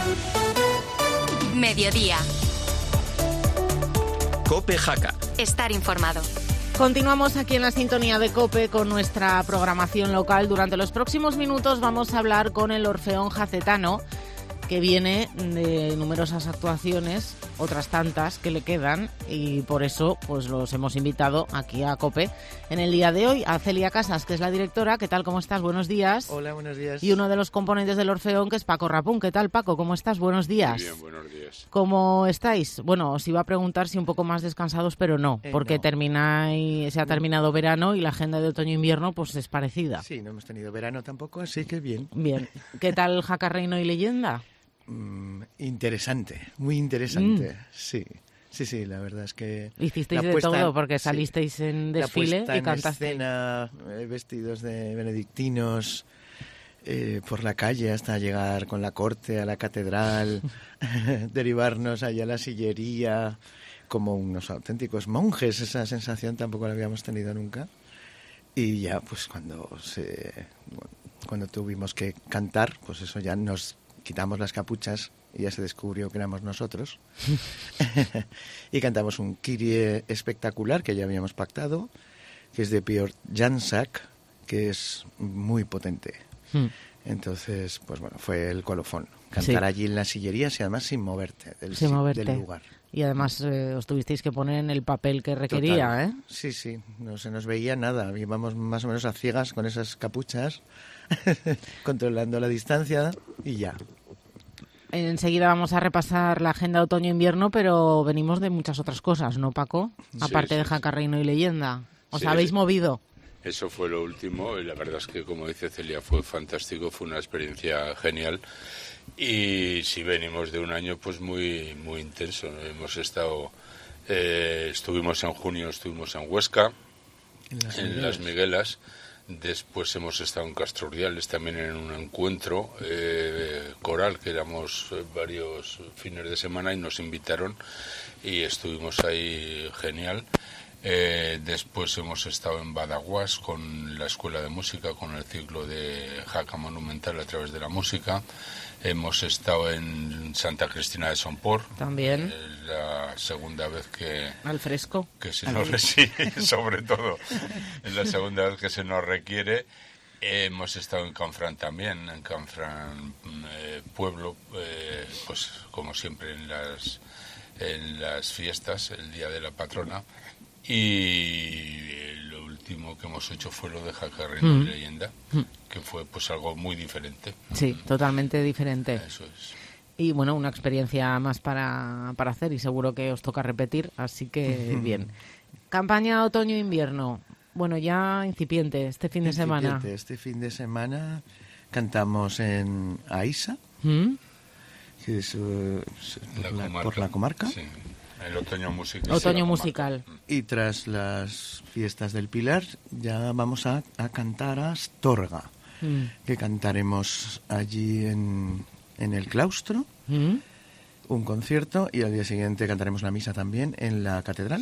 Mediodía. COPE Jaca. Estar informado. Continuamos aquí en la sintonía de COPE con nuestra programación local. Durante los próximos minutos vamos a hablar con el Orfeón Jacetano, que viene de numerosas actuaciones, otras tantas que le quedan, y por eso pues los hemos invitado aquí a COPE en el día de hoy. A Celia Casas, que es la directora. ¿Qué tal? ¿Cómo estás? Buenos días. Hola, buenos días. Y uno de los componentes del Orfeón, que es Paco Rapún. ¿Qué tal, Paco? ¿Cómo estás? Buenos días. Muy bien, buenos días. ¿Cómo estáis? Bueno, os iba a preguntar si un poco más descansados, pero no, porque no. Se ha terminado verano y la agenda de otoño-invierno pues es parecida. Sí, no hemos tenido verano tampoco, así que bien. Bien. ¿Qué tal Jaca, Reino y Leyenda? Interesante, muy interesante, sí. Sí, la verdad es que... Hicisteis de todo, porque salisteis en desfile y cantasteis. Escena, vestidos de benedictinos, por la calle hasta llegar con la corte a la catedral, derivarnos allá a la sillería, como unos auténticos monjes. Esa sensación tampoco la habíamos tenido nunca. Y ya, pues cuando tuvimos que cantar, pues eso ya nos quitamos las capuchas y ya se descubrió que éramos nosotros. Y cantamos un Kyrie espectacular que ya habíamos pactado, que es de Piotr Janczak, que es muy potente. Entonces, pues bueno, fue el colofón. Cantar allí en las sillerías y además sin moverte del lugar. Y además os tuvisteis que poner en el papel que requería, Total. ¿eh? Sí, no se nos veía nada. Íbamos más o menos a ciegas con esas capuchas, controlando la distancia y ya. Enseguida vamos a repasar la agenda otoño-invierno, pero venimos de muchas otras cosas, ¿no, Paco? Aparte de Jaca, Reino y Leyenda. ¿Os habéis movido? Eso fue lo último y la verdad es que, como dice Celia, fue fantástico, fue una experiencia genial. Y sí, venimos de un año pues muy muy intenso. Hemos estado, estuvimos en junio, estuvimos en Huesca, en Las Miguelas. Después hemos estado en Castro Urdiales también en un encuentro coral, que éramos varios fines de semana y nos invitaron y estuvimos ahí genial. Después hemos estado en Badajoz con la Escuela de Música, con el ciclo de Jaca Monumental a través de la música. Hemos estado en Santa Cristina de Somport. También. La segunda vez que... Al fresco. Que se nos sí, sobre todo. Es la segunda vez que se nos requiere. Hemos estado en Canfrán también, en Canfrán pueblo, pues como siempre en las fiestas, el día de la patrona. Y lo último que hemos hecho fue lo de Jaca, Reino y Leyenda, que fue pues algo muy diferente. Sí, totalmente diferente. Eso es. Y bueno, una experiencia más para hacer y seguro que os toca repetir, así que bien. Campaña otoño-invierno, bueno, ya incipiente este fin de semana. Este fin de semana cantamos en Aisa, que es por la comarca. Sí. El otoño musical. Otoño musical. Y tras las fiestas del Pilar ya vamos a cantar a Astorga, que cantaremos allí en el claustro, un concierto, y al día siguiente cantaremos la misa también en la catedral.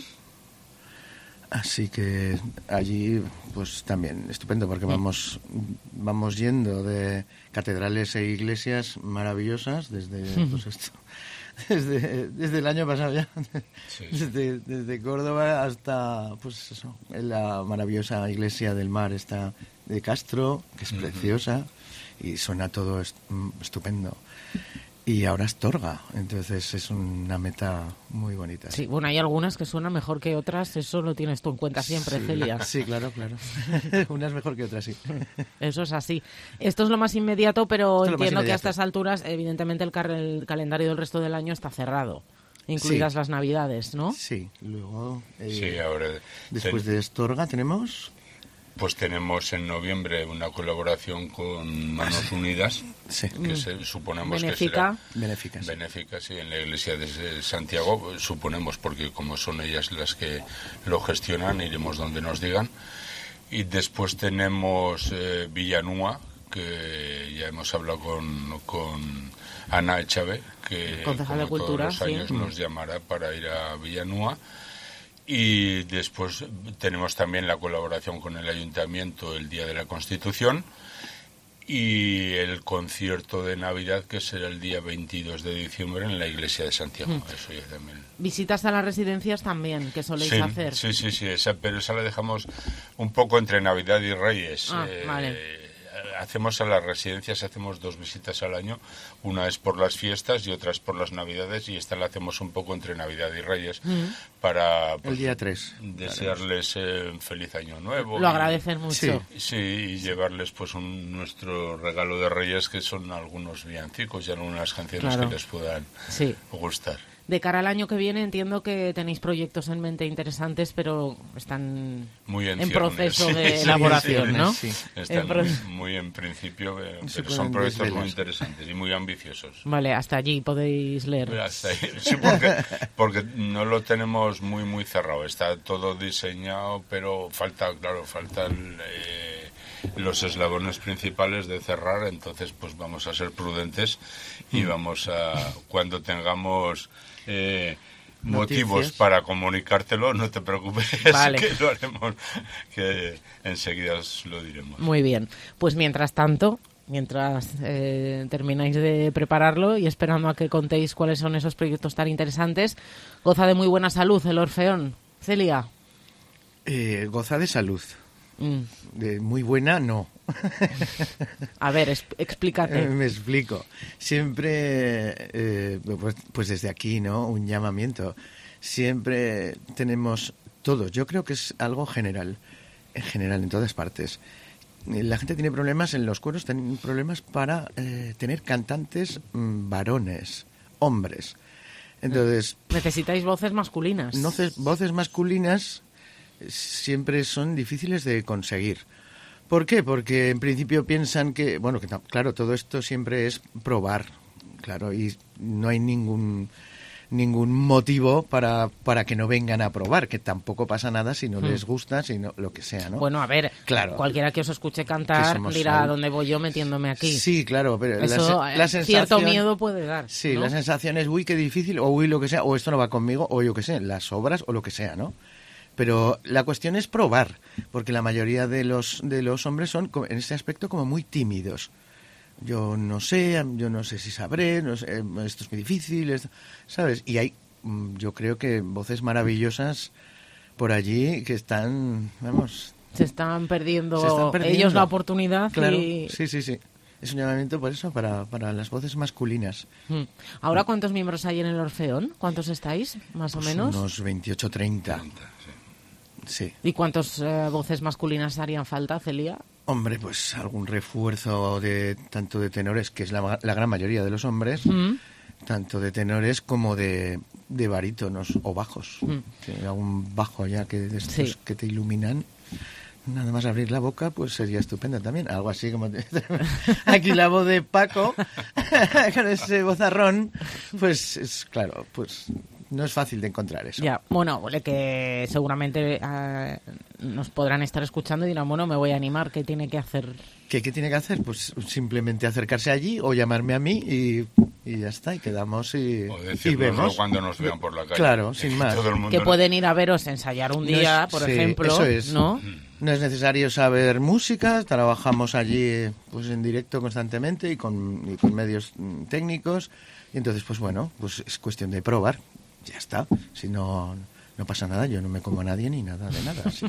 Así que allí pues también estupendo, porque vamos yendo de catedrales e iglesias maravillosas desde pues esto. Desde el año pasado ya, sí. Desde Córdoba hasta pues eso, en la maravillosa iglesia del mar esta de Castro, que es preciosa y suena todo estupendo. Y ahora Astorga, entonces es una meta muy bonita. Sí, bueno, hay algunas que suenan mejor que otras, eso lo tienes tú en cuenta siempre, sí, Celia. Sí, claro. Unas mejor que otras, sí. Eso es así. Esto es lo más inmediato, pero entiendo que a estas alturas, evidentemente, el calendario del resto del año está cerrado, incluidas las Navidades, ¿no? Sí, luego, sí, ahora después de Astorga tenemos... Pues tenemos en noviembre una colaboración con Manos Unidas, sí. Que suponemos benéfica. Que será benéfica, sí, en la iglesia de Santiago, suponemos, porque como son ellas las que lo gestionan, iremos donde nos digan. Y después tenemos Villanúa, que ya hemos hablado con Ana Echave, que concejal de Cultura, todos los años nos llamará para ir a Villanúa. Y después tenemos también la colaboración con el Ayuntamiento el Día de la Constitución. y el concierto de Navidad, que será el día 22 de diciembre en la iglesia de Santiago. Eso ya también. Visitas a las residencias también, que soléis hacer. Sí, pero esa la dejamos un poco entre Navidad y Reyes. Vale. Hacemos a las residencias 2 visitas al año, una es por las fiestas y otra es por las Navidades, y esta la hacemos un poco entre Navidad y Reyes para el día 3 desearles feliz año nuevo. Lo agradecen mucho. Sí, y llevarles pues nuestro regalo de Reyes, que son algunos villancicos y algunas canciones que les puedan gustar. De cara al año que viene entiendo que tenéis proyectos en mente interesantes, pero están muy en proceso de elaboración, ¿no? Sí. Están muy en principio, pero son proyectos muy interesantes y muy ambiciosos. Vale, hasta allí podéis leer. Hasta ahí. Sí, porque no lo tenemos muy cerrado. Está todo diseñado, pero faltan los eslabones principales de cerrar. Entonces, pues vamos a ser prudentes y vamos a, cuando tengamos motivos para comunicártelo, no te preocupes, vale. Que lo haremos, que enseguida os lo diremos. Muy bien, pues mientras termináis de prepararlo y esperando a que contéis cuáles son esos proyectos tan interesantes, goza de muy buena salud el Orfeón. Celia. Goza de salud. De muy buena, no. A ver, explícate. Me explico. Siempre, pues desde aquí, ¿no? Un llamamiento. Siempre tenemos todos. Yo creo que es algo general, en todas partes. La gente tiene problemas en los coros, tienen problemas para tener cantantes varones, hombres. Entonces, necesitáis voces masculinas. Voces masculinas siempre son difíciles de conseguir. ¿Por qué? Porque en principio piensan que, claro, todo esto siempre es probar, claro, y no hay ningún motivo para que no vengan a probar, que tampoco pasa nada si no les gusta, si no, lo que sea, ¿no? Bueno, a ver, claro, cualquiera que os escuche cantar dirá, ¿dónde voy yo metiéndome aquí? Sí, claro, pero eso, la sensación, cierto miedo puede dar. Sí, ¿no? La sensación es, uy, qué difícil, o uy, lo que sea, o esto no va conmigo, o yo qué sé, las obras, o lo que sea, ¿no? Pero la cuestión es probar, porque la mayoría de los hombres son, en este aspecto, como muy tímidos. Yo no sé si sabré, no sé, esto es muy difícil, ¿sabes? Y hay, yo creo que voces maravillosas por allí que están, se están perdiendo ellos la oportunidad. Claro, sí. Es un llamamiento por eso, para las voces masculinas. ¿Ahora cuántos miembros hay en el Orfeón? ¿Cuántos estáis, más o menos? Unos 28, 30. Sí. ¿Y cuántas voces masculinas harían falta, Celia? Hombre, pues algún refuerzo tanto de tenores, que es la gran mayoría de los hombres, tanto de tenores como de barítonos o bajos. Algún bajo ya que que te iluminan. Nada más abrir la boca, pues sería estupendo también. Algo así como aquí la voz de Paco, con ese vozarrón, pues es claro, pues no es fácil de encontrar eso. Ya, bueno, que seguramente nos podrán estar escuchando y dirán, bueno, me voy a animar, ¿qué tiene que hacer? ¿Qué tiene que hacer? Pues simplemente acercarse allí o llamarme a mí y ya está, y quedamos y vemos. Cuando nos vean por la calle. Claro, sin más. Que pueden ir a veros ensayar un día, por ejemplo, eso es. ¿no? No es necesario saber música, trabajamos allí pues en directo constantemente y con medios técnicos, y entonces pues bueno, pues es cuestión de probar, ya está, si no pasa nada, yo no me como a nadie ni nada de nada, así.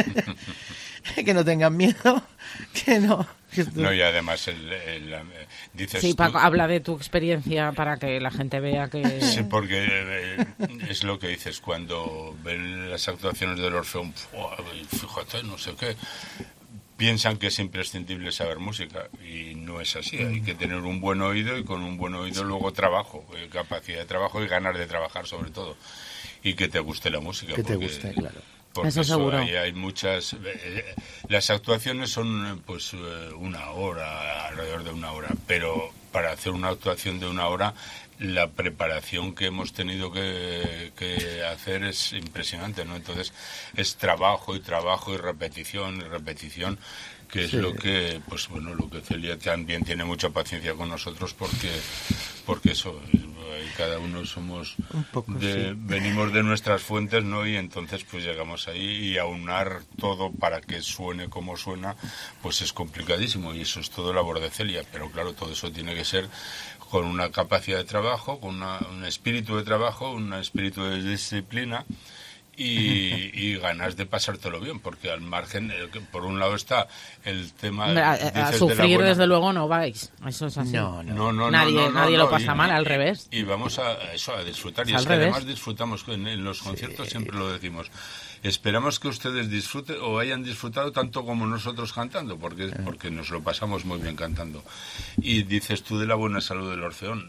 Que no tengan miedo, que no. No, y además dices sí, Paco, habla de tu experiencia para que la gente vea que... Sí, porque es lo que dices, cuando ven las actuaciones del Orfeón, fíjate, no sé qué, piensan que es imprescindible saber música, y no es así. Hay que tener un buen oído, y con un buen oído luego trabajo, capacidad de trabajo y ganas de trabajar sobre todo, y que te guste la música. Que te guste, claro. Porque eso seguro. Hay muchas. Las actuaciones son pues una hora, alrededor de una hora, pero para hacer una actuación de una hora, la preparación que hemos tenido que hacer es impresionante, ¿no? Entonces es trabajo y repetición, que es lo que, pues bueno, lo que Celia también tiene mucha paciencia con nosotros, porque eso, cada uno somos Un poco, sí. venimos de nuestras fuentes, ¿no? Y entonces pues llegamos ahí y aunar todo para que suene como suena, pues es complicadísimo, y eso es todo labor de Celia, pero claro, todo eso tiene que ser con una capacidad de trabajo, con un espíritu de trabajo, un espíritu de disciplina y ganas de pasártelo bien, porque al margen, por un lado está el tema... A sufrir, desde luego, no vais. Eso es así. No. Nadie lo pasa mal, al revés. Y vamos a disfrutar. Y Al es que revés. además disfrutamos, en los conciertos siempre lo decimos. Esperamos que ustedes disfruten o hayan disfrutado tanto como nosotros cantando, porque nos lo pasamos muy bien cantando. Y dices tú de la buena salud del Orfeón.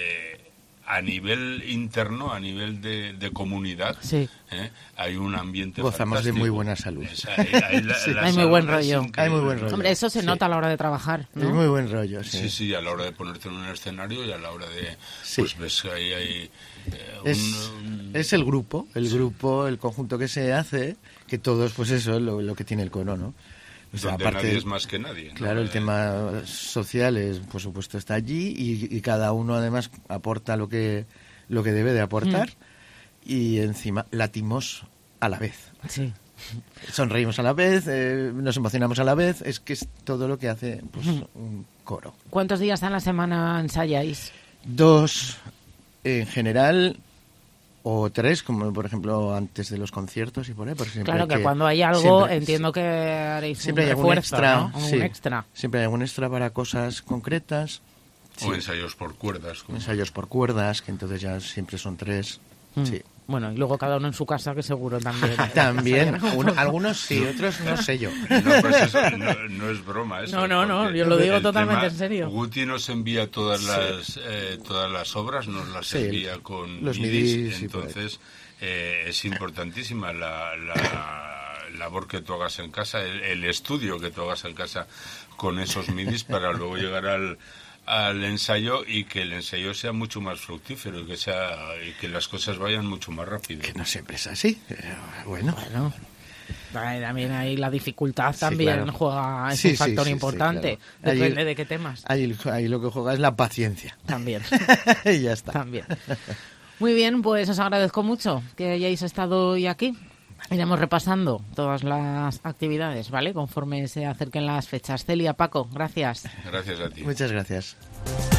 A nivel interno, a nivel de comunidad, Sí. hay un ambiente Gozamos fantástico. de muy buena salud. Hay muy buen rollo. Hay muy buen rollo. Hombre, eso se nota a la hora de trabajar, ¿no? Hay muy buen rollo, sí. Sí, a la hora de ponerte en un escenario y a la hora de... Sí. Pues ves que ahí hay... Es el grupo, el conjunto que se hace, que todos, pues eso es lo que tiene el coro, ¿no? O sea, donde nadie es más que nadie, ¿no? Claro, el tema social, por supuesto, está allí y cada uno además aporta lo que debe de aportar y encima latimos a la vez. Sí. Sonreímos a la vez, nos emocionamos a la vez, es que es todo lo que hace pues, un coro. ¿Cuántos días a la semana ensayáis? 2 en general, o 3, como por ejemplo antes de los conciertos y por ahí. Porque siempre Claro hay que cuando hay algo, siempre- entiendo que haréis Siempre un hay algún refuerzo, extra, ¿no? sí. Un extra. Siempre hay algún extra para cosas concretas. O ensayos por cuerdas. como- Ensayos por cuerdas, que entonces ya siempre son 3. Sí. Bueno, y luego cada uno en su casa, que seguro también. También, algunos sí, otros no sé yo. No, pues eso no es broma eso. No, porque yo lo digo el totalmente tema, en serio. Guti nos envía todas las obras, nos las Sí, envía con los midis, midis y por ahí. entonces es importantísima la labor que tú hagas en casa, el estudio que tú hagas en casa con esos midis para luego llegar al ensayo y que el ensayo sea mucho más fructífero y que las cosas vayan mucho más rápido. Que no siempre es así, pero bueno. También ahí la dificultad Sí, también claro. juega, es Sí, un factor sí, importante. claro. Allí- Depende de qué temas. Ahí lo que juega es la paciencia. También. Y ya está. También. Muy bien, pues os agradezco mucho que hayáis estado hoy aquí. Iremos repasando todas las actividades, ¿vale? Conforme se acerquen las fechas. Celia, Paco, gracias. Gracias a ti. Muchas gracias.